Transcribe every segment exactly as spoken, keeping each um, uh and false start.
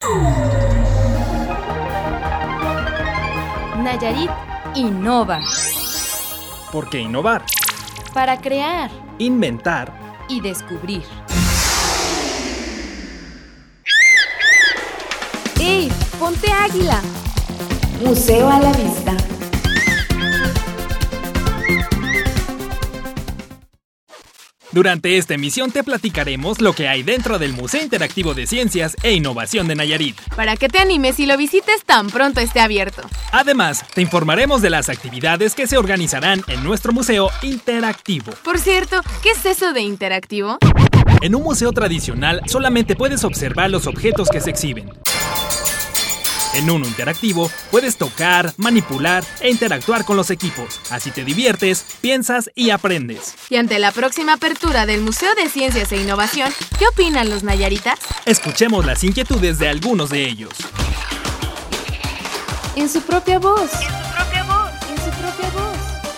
Nayarit innova. ¿Por qué innovar? Para crear, Inventar. y descubrir. ¡Ey! ¡Ponte águila! Museo a la vista. Durante esta emisión te platicaremos lo que hay dentro del Museo Interactivo de Ciencias e Innovación de Nayarit, Para que te animes y lo visites tan pronto esté abierto. Además, te informaremos de las actividades que se organizarán en nuestro Museo Interactivo. Por cierto, ¿qué es eso de interactivo? En un museo tradicional solamente puedes observar los objetos que se exhiben. En uno interactivo puedes tocar, manipular e interactuar con los equipos. Así te diviertes, piensas y aprendes. Y ante la próxima apertura del Museo de Ciencias e Innovación, ¿qué opinan los nayaritas? Escuchemos las inquietudes de algunos de ellos. En su propia voz. En su propia voz. En su propia voz.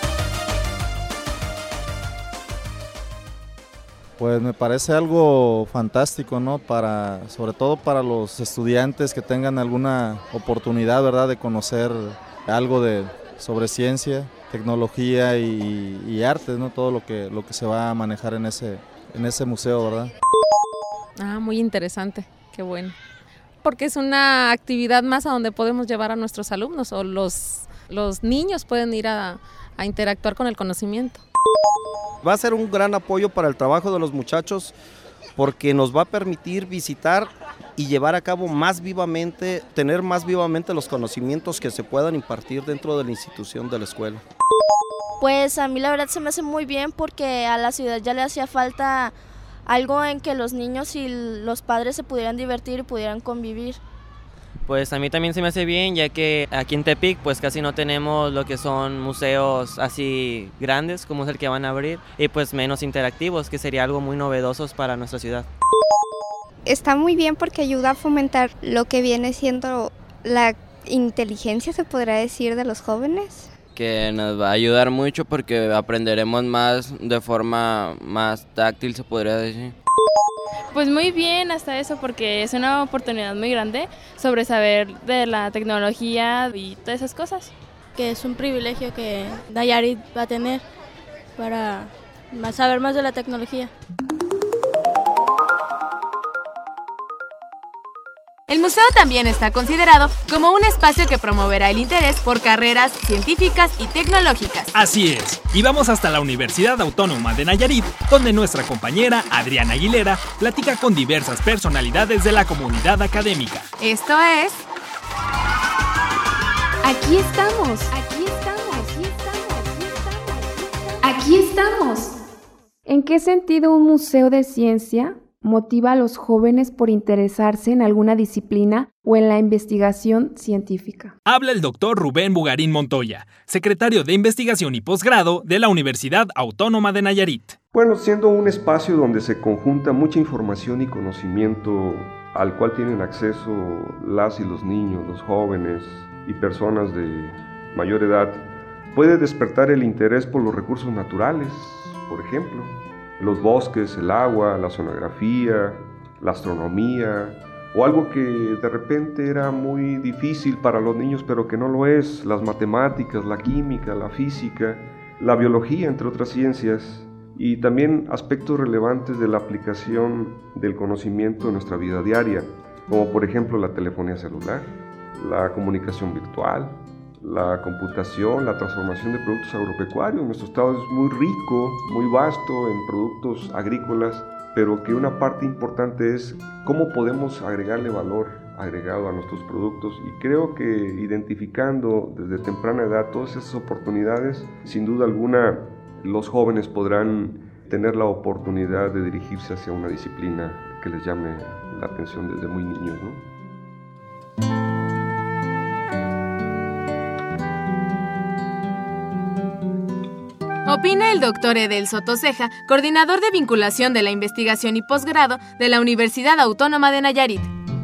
Pues me parece algo fantástico, ¿no? Para, sobre todo para los estudiantes que tengan alguna oportunidad, ¿verdad?, de conocer algo de, sobre ciencia, tecnología y, y arte, ¿no? Todo lo que, lo que se va a manejar en ese, en ese museo, ¿verdad? Ah, muy interesante, qué bueno. Porque es una actividad más a donde podemos llevar a nuestros alumnos o los, los niños pueden ir a, a interactuar con el conocimiento. Va a ser un gran apoyo para el trabajo de los muchachos porque nos va a permitir visitar y llevar a cabo más vivamente, tener más vivamente los conocimientos que se puedan impartir dentro de la institución de la escuela. Pues a mí la verdad se me hace muy bien porque a la ciudad ya le hacía falta algo en que los niños y los padres se pudieran divertir y pudieran convivir. Pues a mí también se me hace bien, ya que aquí en Tepic pues casi no tenemos lo que son museos así grandes como es el que van a abrir y pues menos interactivos, que sería algo muy novedoso para nuestra ciudad. Está muy bien porque ayuda a fomentar lo que viene siendo la inteligencia, se podrá decir, de los jóvenes. Que nos va a ayudar mucho porque aprenderemos más de forma más táctil, se podría decir. Pues muy bien hasta eso porque es una oportunidad muy grande sobre saber de la tecnología y todas esas cosas. Que es un privilegio que Nayarit va a tener para saber más de la tecnología. El museo también está considerado como un espacio que promoverá el interés por carreras científicas y tecnológicas. Así es, y vamos hasta la Universidad Autónoma de Nayarit, donde nuestra compañera Adriana Aguilera platica con diversas personalidades de la comunidad académica. Esto es... Aquí estamos. Aquí estamos. Aquí estamos. Aquí estamos. Aquí estamos. ¿En qué sentido un museo de ciencia motiva a los jóvenes por interesarse en alguna disciplina o en la investigación científica? Habla el doctor Rubén Bugarín Montoya, secretario de Investigación y Posgrado de la Universidad Autónoma de Nayarit. Bueno, siendo un espacio donde se conjunta mucha información y conocimiento al cual tienen acceso las y los niños, los jóvenes y personas de mayor edad, puede despertar el interés por los recursos naturales, por ejemplo, los bosques, el agua, la oceanografía, la astronomía, o algo que de repente era muy difícil para los niños, pero que no lo es, las matemáticas, la química, la física, la biología, entre otras ciencias, y también aspectos relevantes de la aplicación del conocimiento en nuestra vida diaria, como por ejemplo la telefonía celular, la comunicación virtual, la computación, la transformación de productos agropecuarios. Nuestro estado es muy rico, muy vasto en productos agrícolas, pero que una parte importante es cómo podemos agregarle valor agregado a nuestros productos, y creo que identificando desde temprana edad todas esas oportunidades, sin duda alguna los jóvenes podrán tener la oportunidad de dirigirse hacia una disciplina que les llame la atención desde muy niños, ¿no? Opina el doctor Edel Soto Ceja, coordinador de vinculación de la investigación y posgrado de la Universidad Autónoma de Nayarit.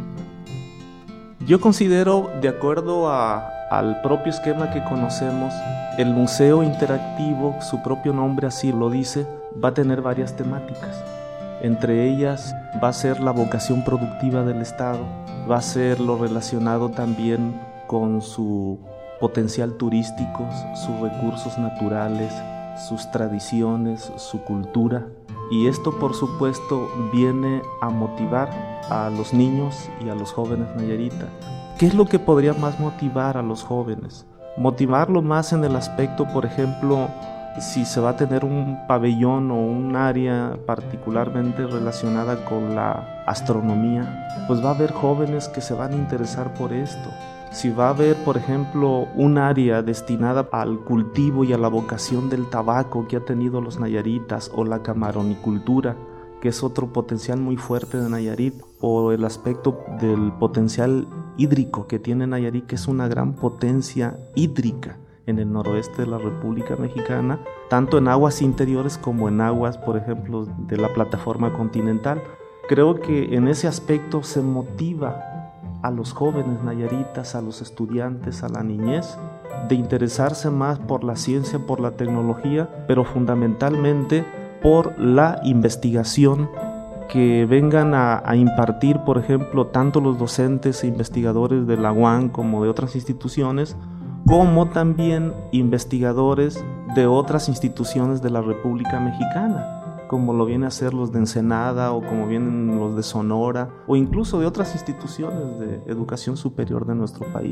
Yo considero, de acuerdo a, al propio esquema que conocemos, el museo interactivo, su propio nombre así lo dice, va a tener varias temáticas. Entre ellas va a ser la vocación productiva del Estado, va a ser lo relacionado también con su potencial turístico, sus recursos naturales, sus tradiciones, su cultura. Y esto, por supuesto, viene a motivar a los niños y a los jóvenes nayaritas. ¿Qué es lo que podría más motivar a los jóvenes? Motivarlo más en el aspecto, por ejemplo, si se va a tener un pabellón o un área particularmente relacionada con la astronomía, pues va a haber jóvenes que se van a interesar por esto. Si va a haber, por ejemplo, un área destinada al cultivo y a la vocación del tabaco que ha tenido los nayaritas, o la camaronicultura, que es otro potencial muy fuerte de Nayarit, o el aspecto del potencial hídrico que tiene Nayarit, que es una gran potencia hídrica en el noroeste de la República Mexicana, tanto en aguas interiores como en aguas, por ejemplo, de la plataforma continental. Creo que en ese aspecto se motiva a los jóvenes nayaritas, a los estudiantes, a la niñez, de interesarse más por la ciencia, por la tecnología, pero fundamentalmente por la investigación que vengan a, a impartir, por ejemplo, tanto los docentes e investigadores de la U A M como de otras instituciones, como también investigadores de otras instituciones de la República Mexicana, como lo vienen a hacer los de Ensenada, o como vienen los de Sonora, o incluso de otras instituciones de educación superior de nuestro país.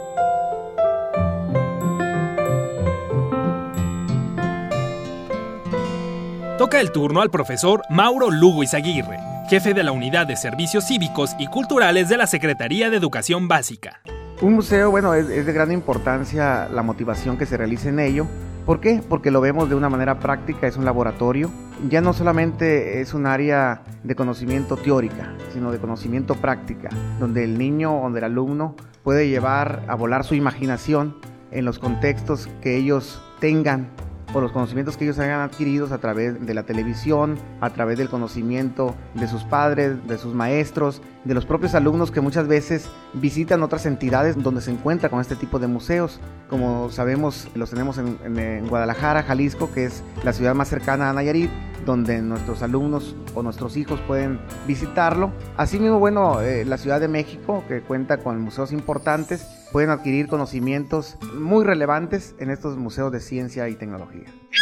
Toca el turno al profesor Mauro Lugo Izaguirre, jefe de la Unidad de Servicios Cívicos y Culturales de la Secretaría de Educación Básica. Un museo, bueno, es, es de gran importancia la motivación que se realice en ello. ¿Por qué? Porque lo vemos de una manera práctica, es un laboratorio. Ya no solamente es un área de conocimiento teórica, sino de conocimiento práctica, donde el niño o donde el alumno puede llevar a volar su imaginación en los contextos que ellos tengan, por los conocimientos que ellos hayan adquirido a través de la televisión, a través del conocimiento de sus padres, de sus maestros, de los propios alumnos que muchas veces visitan otras entidades donde se encuentra con este tipo de museos. Como sabemos, los tenemos en, en, en Guadalajara, Jalisco, que es la ciudad más cercana a Nayarit, donde nuestros alumnos o nuestros hijos pueden visitarlo. Asimismo, bueno, eh, la Ciudad de México, que cuenta con museos importantes, pueden adquirir conocimientos muy relevantes en estos museos de ciencia y tecnología.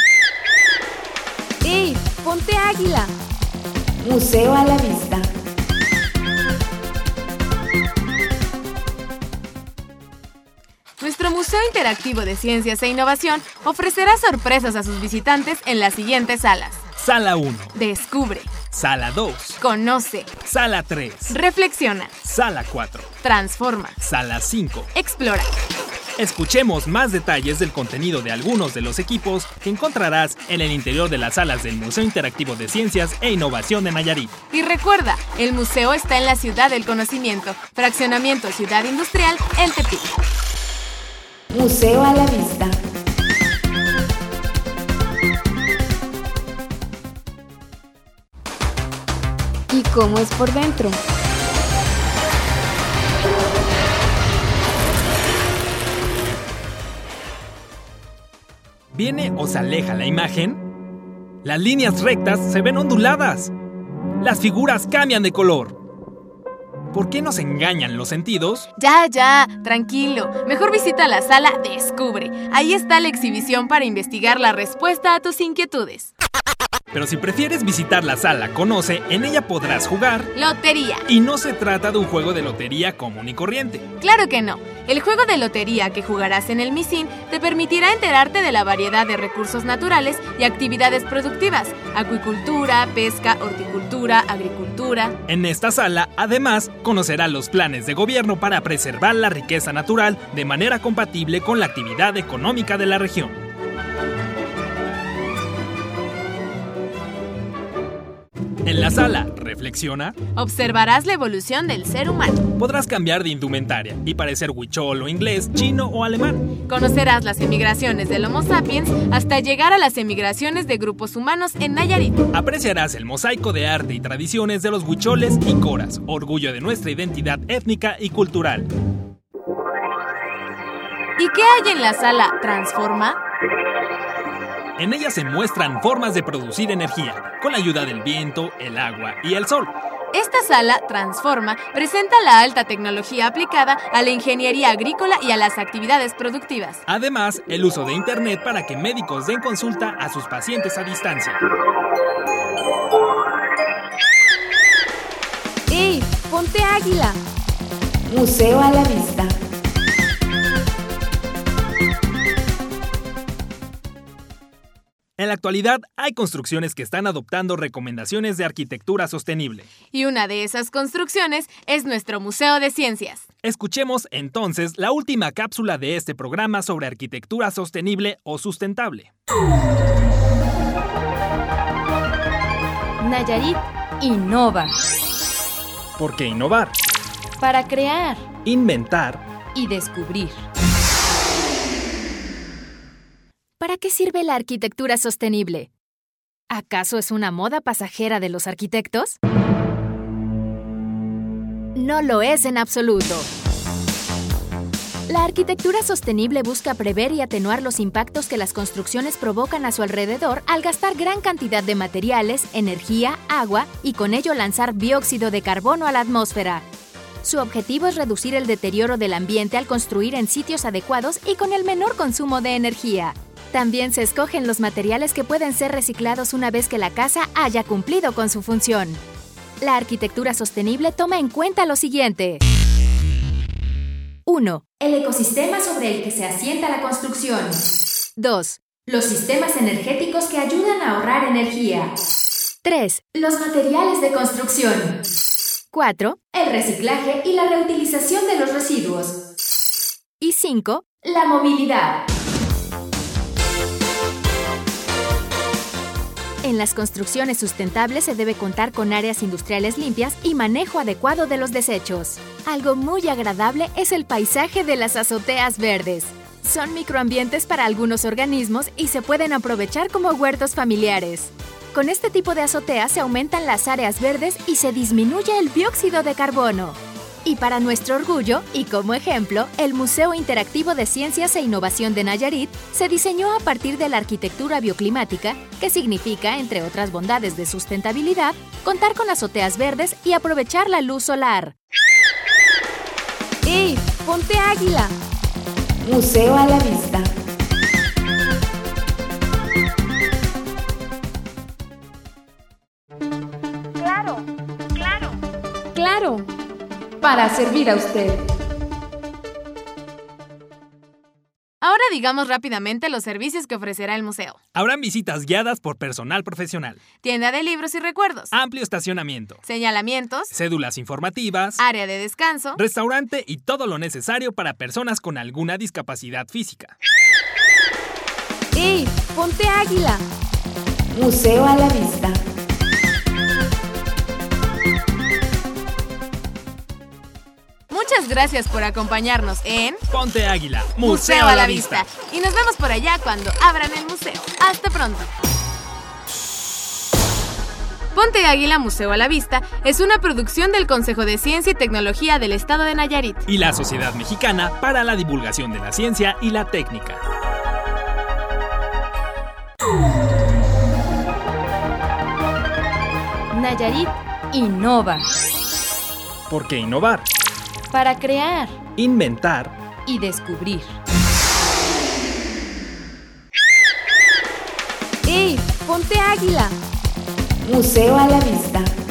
¡Ey! ¡Ponte águila! Museo a la vista. Nuestro Museo Interactivo de Ciencias e Innovación ofrecerá sorpresas a sus visitantes en las siguientes salas. Sala uno. Descubre. Sala dos. Conoce. Sala tres. Reflexiona. Sala cuatro. Transforma. Sala cinco. Explora. Escuchemos más detalles del contenido de algunos de los equipos que encontrarás en el interior de las salas del Museo Interactivo de Ciencias e Innovación de Nayarit. Y recuerda, el museo está en la Ciudad del Conocimiento, Fraccionamiento Ciudad Industrial, El Tepic. Museo a la vista. ¿Y cómo es por dentro? ¿Viene o se aleja la imagen? Las líneas rectas se ven onduladas. Las figuras cambian de color. ¿Por qué nos engañan los sentidos? Ya, ya, tranquilo. Mejor visita la sala Descubre. Ahí está la exhibición para investigar la respuesta a tus inquietudes. Pero si prefieres visitar la sala Conoce, en ella podrás jugar Lotería. Y no se trata de un juego de lotería común y corriente. Claro que no. El juego de lotería que jugarás en el MISIN te permitirá enterarte de la variedad de recursos naturales y actividades productivas: acuicultura, pesca, horticultura, agricultura. En esta sala, además, conocerás los planes de gobierno para preservar la riqueza natural de manera compatible con la actividad económica de la región. En la sala Reflexiona, observarás la evolución del ser humano. Podrás cambiar de indumentaria y parecer huichol o inglés, chino o alemán. Conocerás las emigraciones del Homo sapiens hasta llegar a las emigraciones de grupos humanos en Nayarit. Apreciarás el mosaico de arte y tradiciones de los huicholes y coras, orgullo de nuestra identidad étnica y cultural. ¿Y qué hay en la sala Transforma? En ella se muestran formas de producir energía, con la ayuda del viento, el agua y el sol. Esta sala, Transforma, presenta la alta tecnología aplicada a la ingeniería agrícola y a las actividades productivas. Además, el uso de Internet para que médicos den consulta a sus pacientes a distancia. ¡Ey! ¡Ponte águila! Museo a la vista. En la actualidad, hay construcciones que están adoptando recomendaciones de arquitectura sostenible. Y una de esas construcciones es nuestro Museo de Ciencias. Escuchemos entonces la última cápsula de este programa sobre arquitectura sostenible o sustentable. Nayarit innova. ¿Por qué innovar? Para crear, inventar y descubrir. ¿Para qué sirve la arquitectura sostenible? ¿Acaso es una moda pasajera de los arquitectos? No lo es en absoluto. La arquitectura sostenible busca prever y atenuar los impactos que las construcciones provocan a su alrededor al gastar gran cantidad de materiales, energía, agua y con ello lanzar dióxido de carbono a la atmósfera. Su objetivo es reducir el deterioro del ambiente al construir en sitios adecuados y con el menor consumo de energía. También se escogen los materiales que pueden ser reciclados una vez que la casa haya cumplido con su función. La arquitectura sostenible toma en cuenta lo siguiente. uno. El ecosistema sobre el que se asienta la construcción. dos. Los sistemas energéticos que ayudan a ahorrar energía. tres. Los materiales de construcción. cuatro. El reciclaje y la reutilización de los residuos. Y cinco. La movilidad. En las construcciones sustentables se debe contar con áreas industriales limpias y manejo adecuado de los desechos. Algo muy agradable es el paisaje de las azoteas verdes. Son microambientes para algunos organismos y se pueden aprovechar como huertos familiares. Con este tipo de azoteas se aumentan las áreas verdes y se disminuye el dióxido de carbono. Y para nuestro orgullo, y como ejemplo, el Museo Interactivo de Ciencias e Innovación de Nayarit se diseñó a partir de la arquitectura bioclimática, que significa, entre otras bondades de sustentabilidad, contar con azoteas verdes y aprovechar la luz solar. ¡Ey! ¡Ponte águila! Museo a la vista. Claro, claro. Claro. Para servir a usted. Ahora digamos rápidamente los servicios que ofrecerá el museo. Habrán visitas guiadas por personal profesional. Tienda de libros y recuerdos. Amplio estacionamiento. Señalamientos. Cédulas informativas. Área de descanso. Restaurante y todo lo necesario para personas con alguna discapacidad física. ¡Ey! ¡Ponte águila! Museo a la vista. Muchas gracias por acompañarnos en Ponte Águila, Museo, Museo a la vista. vista. Y nos vemos por allá cuando abran el museo. Hasta pronto. Ponte Águila, Museo a la Vista es una producción del Consejo de Ciencia y Tecnología del Estado de Nayarit y la Sociedad Mexicana para la Divulgación de la Ciencia y la Técnica. Nayarit innova. ¿Por qué innovar? Para crear, inventar y descubrir. ¡Ey! ¡Ponte águila! Museo a la vista.